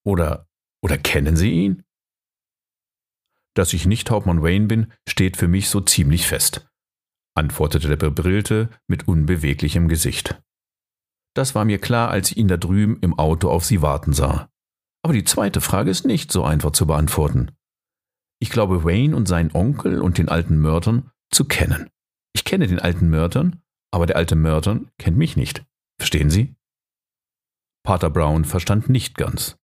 Oder kennen Sie ihn? Dass ich nicht Hauptmann Wayne bin, steht für mich so ziemlich fest, antwortete der Bebrillte mit unbeweglichem Gesicht. Das war mir klar, als ich ihn da drüben im Auto auf Sie warten sah. Aber die zweite Frage ist nicht so einfach zu beantworten. Ich glaube, Wayne und seinen Onkel und den alten Merton zu kennen. Ich kenne den alten Merton, aber der alte Merton kennt mich nicht. Verstehen Sie? Pater Brown verstand nicht ganz.